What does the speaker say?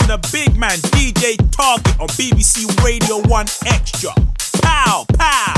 the big man DJ Target on BBC Radio 1 Extra. Pow, pow.